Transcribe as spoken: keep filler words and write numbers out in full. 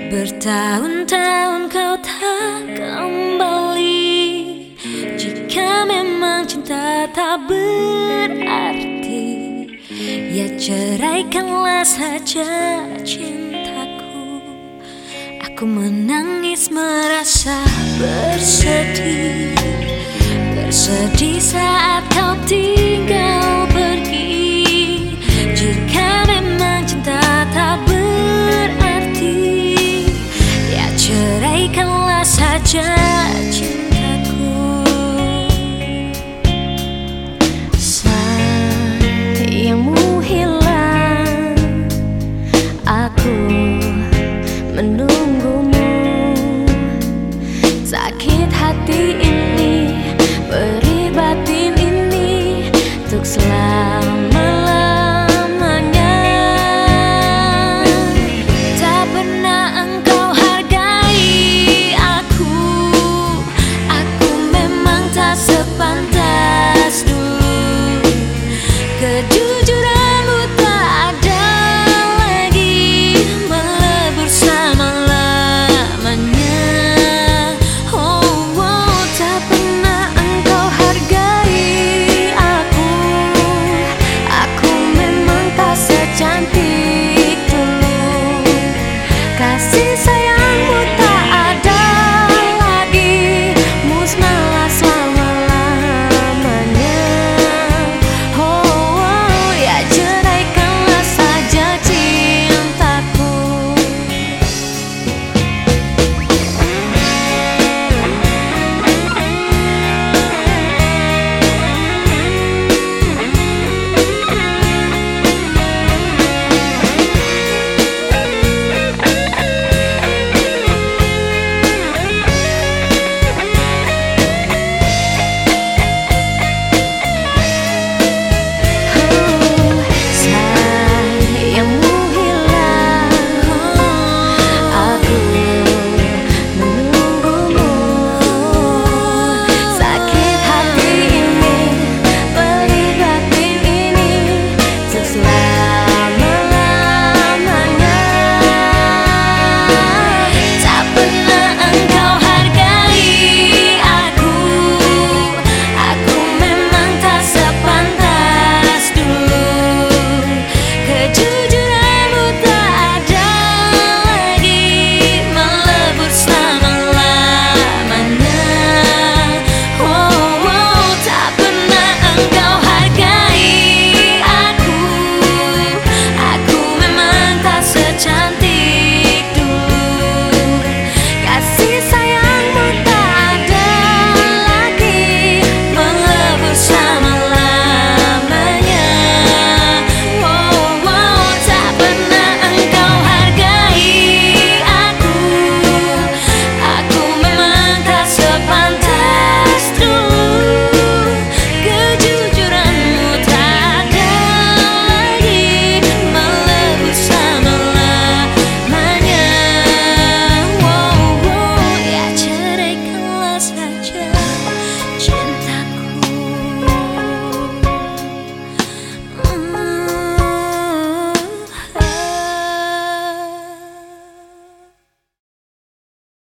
Bertahun-tahun kau tak kembali. Jika memang cinta tak berarti, ya ceraikanlah saja cintaku. Aku menangis merasa bersedih, bersedih saat kau tinggal pergi. Jika memang cinta tak berarti, ya ceraikanlah saja cintaku. Sayangmu hilang, aku menunggumu. Sakit hati ini, perih batin ini, untuk selama-lamanya. Tak pernah engkau hargai aku, aku memang tak sepantas dulu. Kejujuranmu tak ada lagi, melebur selama-lamanya. Oh, oh, tak pernah engkau hargai aku, aku memang tak secantik dulu. Kasih sayang